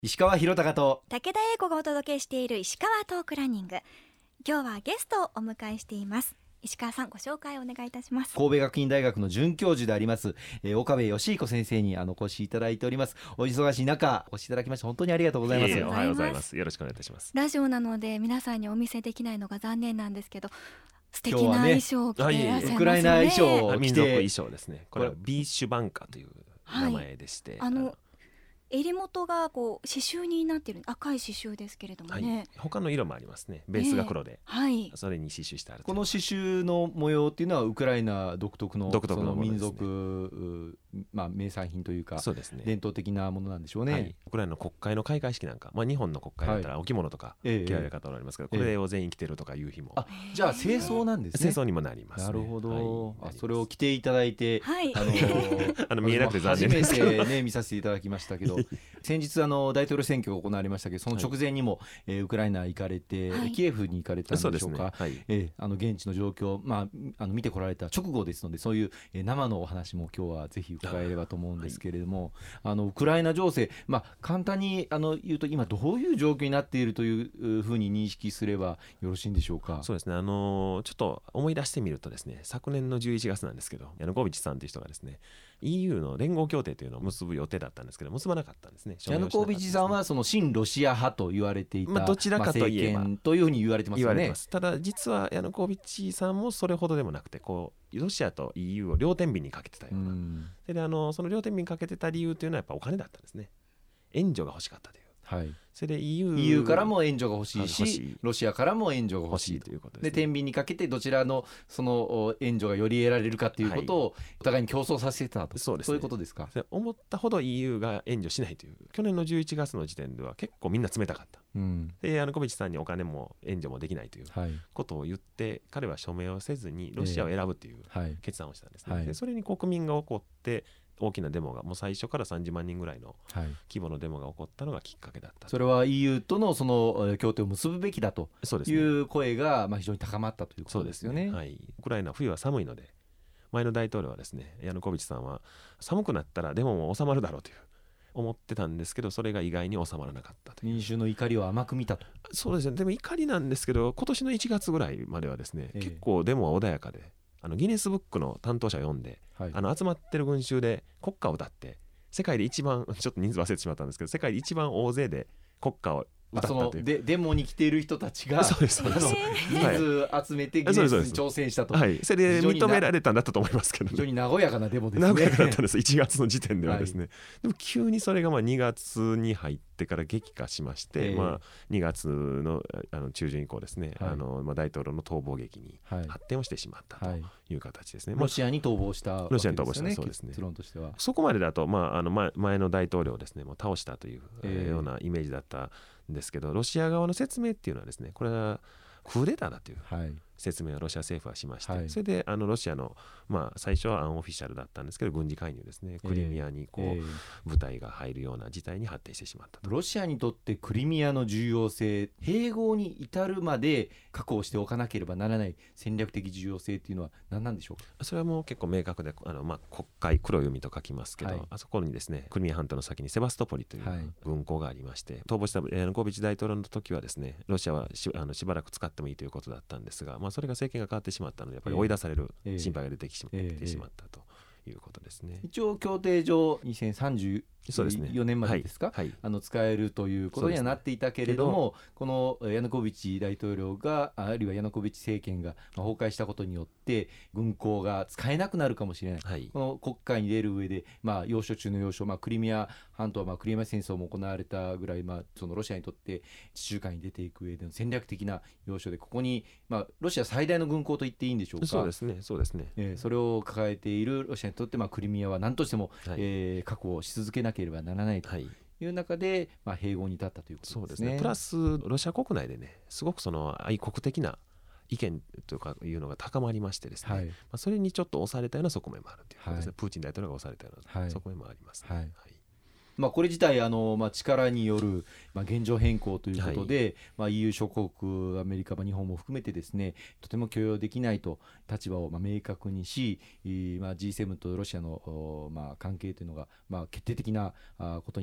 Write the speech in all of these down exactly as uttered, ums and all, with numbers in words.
石川博隆と武田英子がお届けしている石川トークランニング。今日はゲストをお迎えしています。石川さん、ご紹介お願いいたします。 神戸学院大学の准教授であります、えー、岡部義彦先生にあのお越しいただいております。お忙しい中お越しいただきまして本当にありがとうございます。 いえいえ、おはようございます。よろしくお願いいたします。 ラジオなので皆さんにお見せできないのが残念なんですけど、素敵な今日はね衣装を着ていらっしゃいますよね。 ウクライナ衣装を着て民族衣装ですね。これはビーシュバンカという名前でして、 はい、あの襟元がこう刺繍になっている赤い刺繍ですけれどもね、 はい、他の色もありますね。ベースが黒で、 えーはい、 それに刺繍してある。 この刺繍の模様っていうのはウクライナ独特の独特のものですね。 その民族、まあ、名産品というかそうですね、 伝統的なものなんでしょうね。はい、 ウクライナの国会の開会式なんか、まあ、日本の国会だったらお着物とか着られる方おられますけど、えー、これを全員着てるとかいう日も、 あ、じゃあ正装なんですね。 正装にもなりますね。 なるほど、 はい、 あ、それを着ていただいて、 はい、 あのー、 あの見えなくて残念ですけど初めて、ね、見させていただきましたけど先日あの大統領選挙が行われましたけど、その直前にも、はい、えー、ウクライナ行かれて、はい、キエフに行かれたんでしょうか。 そうですね、はい、 えー、あの現地の状況、まあ、あの見てこられた直後ですので、そういう、えー、生のお話も今日はぜひ伺えればと思うんですけれども、はい、あのウクライナ情勢、まあ、簡単にあの言うと今どういう状況になっているというふうに認識すればよろしいんでしょうか。 そうですね、あのー、ちょっと思い出してみるとですね、昨年のじゅういちがつなんですけど、ヤヌコービッチさんという人がですね イーユー の連合協定というのを結ぶ予定だったんですけど、結ばなかったんですね。 ヤヌコービッチさんはその親ロシア派と言われていた、 まあ、どちらかといえば、 まあ、政権というふうに言われてますよね。 言われてます。ただ実はヤヌコービッチさんもそれほどでもなくて、こうロシアと イーユー を両天秤にかけてたような、うん、であのその両天秤にかけてた理由というのはやっぱお金だったんですね。援助が欲しかったという、はい、それで イーユー, イーユー からも援助が欲しいし、ロシアからも援助が欲しいということです、 ね、で天秤にかけてどちらのその援助がより得られるかということをお互いに競争させてたと、そうですね、そういうことですか。 思ったほど イーユー が援助しないという、去年のじゅういちがつの時点では結構みんな冷たかった、うん、でヤヌコービッチさんにお金も援助もできないということを言って、はい、彼は署名をせずにロシアを選ぶという決断をしたんですね、はい、でそれに国民が起こって大きなデモがもう最初からさんじゅうまんにんぐらいの規模のデモが起こったのがきっかけだった、はい、 それは イーユー とのその協定を結ぶべきだという声がまあ非常に高まったということですよね。 そうですね、はい、ウクライナ冬は寒いので、前の大統領はですね、ヤヌコービッチさんは寒くなったらデモも収まるだろうという思ってたんですけど、それが意外に収まらなかったという、 民衆の怒りを甘く見たと。 そうですね。でも怒りなんですけど、今年のいちがつぐらいまではですね、ええ、結構デモは穏やかで、あのギネスブックの担当者を呼んで、はい、あの集まってる群衆で国歌を歌って、世界で一番ちょっと人数忘れてしまったんですけど、世界で一番大勢で国歌を歌ったという、 そのでデモに来ている人たちがそうですそうです人数集めてギネスに挑戦したと、 はい、それで認められたんだったと思いますけど、ね、 非常に和やかなデモですね。 和やかだったんです、いちがつの時点ではですね、はい、でも急にそれがまあにがつに入ってから激化しまして、えーまあ、にがつ の, あの中旬以降ですね、はい、あのまあ、大統領の逃亡劇に発展をしてしまったという形ですね、はい、 ロシアに逃亡したわけですよね。 ロシアに逃亡した、そうですね、 結論としてはそこまでだと、まあ、あの 前, 前の大統領をですねもう倒したという、えー、ようなイメージだったんですけど、ロシア側の説明っていうのはですね、これはクーデターだという説明をロシア政府はしまして、はい、それであのロシアの、まあ、最初はアンオフィシャルだったんですけど、軍事介入ですね、クリミアにこう、えー、部隊が入るような事態に発展してしまったと。 ロシアにとってクリミアの重要性、併合に至るまで確保しておかなければならない戦略的重要性っていうのは何なんでしょうか。 それはもう結構明確で、あの、まあ、黒海、黒い海と書きますけど、はい、あそこにですねクリミア半島の先にセバストポリという軍港がありまして、はい、逃亡したヤヌコービッチ大統領の時はですね、ロシアは し, あのしばらく使ってもいいということだったんですが、まあ、それが政権が変わってしまったので、やっぱり追い出される心配が出てきて、えーえー、しまったということですね。 一応協定上にせんさんじゅうよねんまでですか、 はいはい、 あの使えるということにはなっていたけれども、ね、このヤヌコービッチ大統領が、あるいはヤヌコービッチ政権が崩壊したことによって軍港が使えなくなるかもしれない、はい、この国会に出る上で、まあ、要所中の要所、まあ、クリミア半島は、まあ、クリミア戦争も行われたぐらい、まあ、そのロシアにとって地中海に出ていく上での戦略的な要所で、ここに、まあ、ロシア最大の軍港と言っていいんでしょうか。 そうですね、そうですね、 えー、それを抱えているロシアにとって、まあ、クリミアは何としても、はい、えー、確保し続けなければならないという中で、まあ、併合に至ったということですね。 そうですね。プラスロシア国内でね、すごくその愛国的な意見とかいうのが高まりましてですね、はい、まあ、それにちょっと押されたような側面もあるということですね、はい、プーチン大統領が押されたような側面もありますね、はいはい、 まあ、これ自体あの、まあ、力による、まあ、現状変更ということで、はい、まあ、イーユー 諸国、アメリカ、日本も含めてですね、とても許容できないと立場をまあ明確にし、まあ、ジーセブン とロシアの、まあ、関係というのが、まあ、決定的なことになって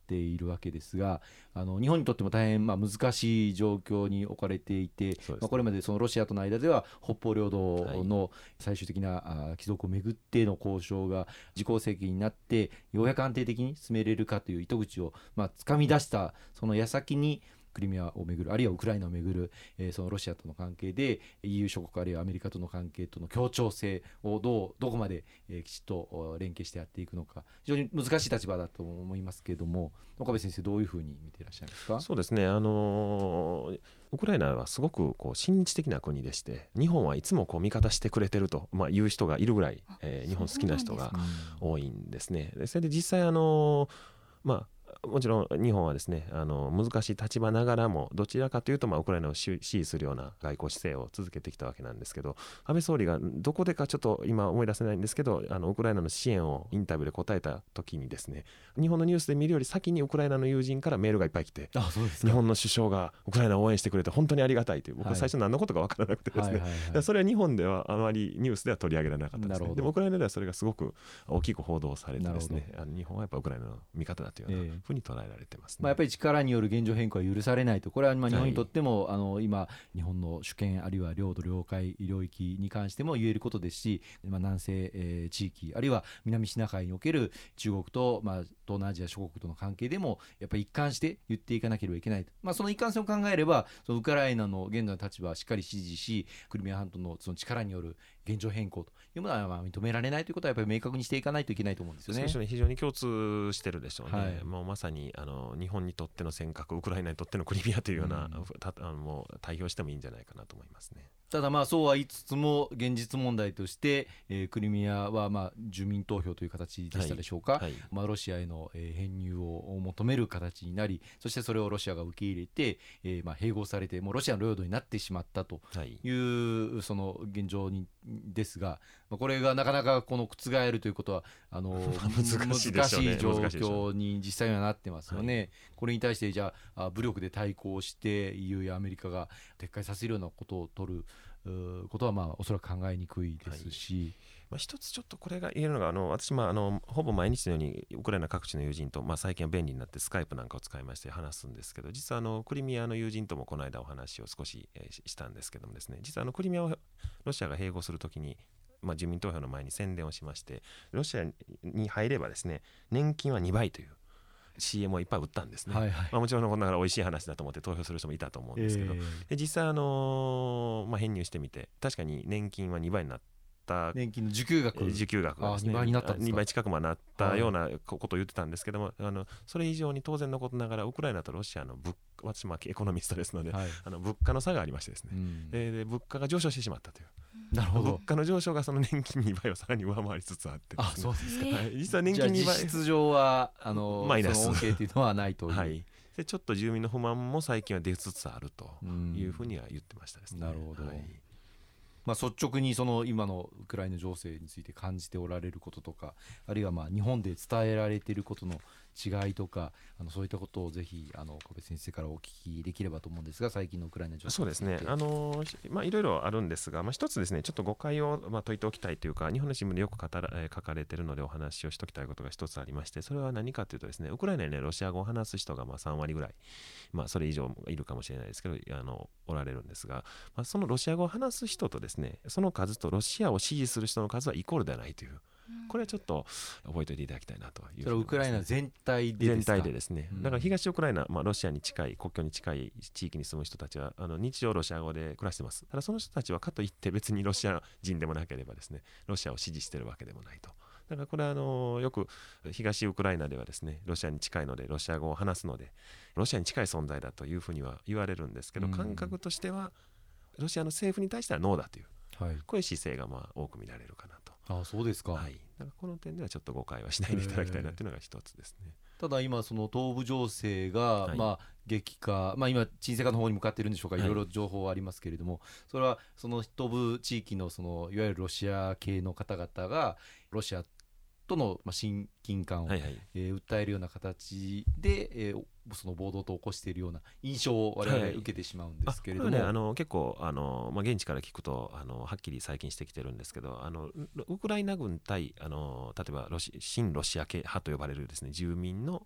っているわけですが、あの日本にとっても大変まあ難しい状況に置かれていて、まあ、これまでそのロシアとの間では北方領土の最終的な帰属をめぐっての交渉が自公政権になってようやく安定的に進めれるかという糸口をまあ掴み出したその矢先にクリミアをめぐるあるいはウクライナをめぐる、えー、そのロシアとの関係で イーユー 諸国あるいはアメリカとの関係との協調性をどうどこまで、えー、きちっと連携してやっていくのか非常に難しい立場だと思いますけれども、岡部先生どういうふうに見ていらっしゃいますか？ そうですね、あのー、ウクライナはすごくこう親日的な国でして、日本はいつもこう味方してくれてると、まあ、言う人がいるぐらい、えー、日本好きな人が多いんですね。でそれで実際あのー、まあもちろん日本はですねあの難しい立場ながらもどちらかというとまあウクライナを支持するような外交姿勢を続けてきたわけなんですけど、安倍総理がどこでかちょっと今思い出せないんですけど、あのウクライナの支援をインタビューで答えた時にですね、日本のニュースで見るより先にウクライナの友人からメールがいっぱい来て、 あそうですか、 日本の首相がウクライナを応援してくれて本当にありがたいという、僕は最初何のことか分からなくてですね、はいはいはいはい、それは日本ではあまりニュースでは取り上げられなかったですね。でもウクライナではそれがすごく大きく報道されてですね、あの日本はやっぱウクライナの味方だというようなふうに捉えられてます。 まあ、やっぱり力による現状変更は許されないと、これはまあ日本にとっても、はい、あの今日本の主権あるいは領土領海領域に関しても言えることですし、まあ、南西、えー、地域あるいは南シナ海における中国と、まあ、東南アジア諸国との関係でもやっぱり一貫して言っていかなければいけないと、まあ、その一貫性を考えればそのウクライナの現在の立場はしっかり支持し、クリミア半島のその力による現状変更というものはまあ認められないということはやっぱり明確にしていかないといけないと思うんですよね。 そうですね、非常に共通してるでしょうね、 はい、 もうまさにあの日本にとっての尖閣、ウクライナにとってのクリミアというような、うん、たあのもう対応してもいいんじゃないかなと思いますね。 ただまあそうは言いつつも現実問題として、えー、クリミアはまあ住民投票という形でしたでしょうか、はいはい、まあ、ロシアへの編入を求める形になり、そしてそれをロシアが受け入れて、えー、まあ併合されてもうロシアの領土になってしまったというその現状にですが、まあ、これがなかなかこの覆るということはあの難しい状況に実際にはなってますよね、はい、これに対してじゃあ武力で対抗して イーユー やアメリカが撤回させるようなことを取ることはまあおそらく考えにくいですし、はい、 まあ、一つちょっとこれが言えるのが、あの私、まあ、あのほぼ毎日のようにウクライナ各地の友人と、まあ、最近は便利になってスカイプなんかを使いまして話すんですけど、実はあのクリミアの友人ともこの間お話を少し、えー、したんですけどもですね、実はあのクリミアをロシアが併合するときに、まあ、住民投票の前に宣伝をしまして、ロシアに入ればですね年金はにばいというシーエム をいっぱい売ったんですね、はいはい、まあ、もちろんこんなから美味しい話だと思って投票する人もいたと思うんですけど、えー、で実際、あのーまあ、編入してみて確かに年金はにばいになった年金の受給額受給額がですね、 にばいになったんですか。 にばい近くまでなったようなことを言ってたんですけども、はい、あのそれ以上に当然のことながらウクライナとロシアの物私もエコノミストですので、はい、あの物価の差がありましてですね、うん、でで物価が上昇してしまったという。 なるほど。 物価の上昇がその年金にばいをさらに上回りつつあってですね、 あ、そうですか、 はい、実は年金にばい、 じゃあ実質上はあのマイナス、 その恩恵というのはないという、 はい、でちょっと住民の不満も最近は出つつあるというふうには言ってましたですね。 なるほど、 はい、 まあ、率直にその今のウクライナ情勢について感じておられることとか、あるいはまあ日本で伝えられていることの違いとか、あのそういったことをぜひあの岡部先生からお聞きできればと思うんですが、最近のウクライナ情勢。 そうですね、あのまあ、いろいろあるんですが、まあ、一つですねちょっと誤解をまあ解いておきたいというか、日本の新聞でよく語ら、えー、書かれているのでお話をしておきたいことが一つありまして、それは何かというとですね、ウクライナに、ね、ロシア語を話す人がまあさんわりぐらい、まあ、それ以上いるかもしれないですけどあのおられるんですが、まあ、そのロシア語を話す人とですねその数とロシアを支持する人の数はイコールではないという、これはちょっと覚えておいていただきたいなという、ね、 それはウクライナ全体でですか。 全体でですね、だから東ウクライナ、まあ、ロシアに近い国境に近い地域に住む人たちはあの日常ロシア語で暮らしてます。ただその人たちはかといって別にロシア人でもなければですねロシアを支持しているわけでもないと。だからこれはあのよく東ウクライナではですねロシアに近いのでロシア語を話すのでロシアに近い存在だというふうには言われるんですけど、感覚としてはロシアの政府に対してはノーだという、はい、こういう姿勢がまあ多く見られるかなと。 ああ、そうですか。 はい、だからこの点ではちょっと誤解はしないでいただきたいなというのが一つですね。 ただ今その東部情勢が、はい、まあ激化、まあ、今沈静化の方に向かっているんでしょうか、いろいろ情報はありますけれども、はい、それはその東部地域のそのいわゆるロシア系の方々がロシアとの親近感を、はいはい、えー、訴えるような形で、えー、その暴動と起こしているような印象を我々受けてしまうんですけれども、 はい、あ、ね、あの結構あの、まあ、現地から聞くとあのはっきり最近してきてるんですけど、あのウクライナ軍対あの例えばロシ親ロシア系派と呼ばれるですね住民の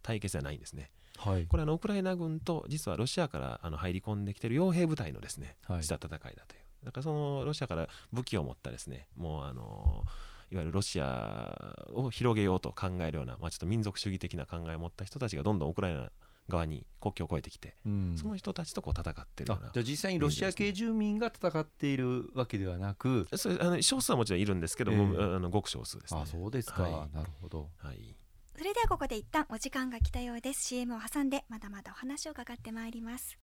対決じゃないんですね。 はい、 これあのウクライナ軍と実はロシアからあの入り込んできている傭兵部隊のですね、はい、した戦いだという。だからそのロシアから武器を持ったですね、もうあのいわゆるロシアを広げようと考えるような、まあ、ちょっと民族主義的な考えを持った人たちがどんどんウクライナ側に国境を越えてきて、うん、その人たちとこう戦ってるような、 じゃあ実際にロシア系住民が戦っているわけではなく、 それあの少数はもちろんいるんですけども、えー、あのごく少数ですね。 あ、そうですか、 はい、 なるほど、 はい、 それではここで一旦お時間が来たようです。 シーエム を挟んでまだまだお話を伺ってまいります。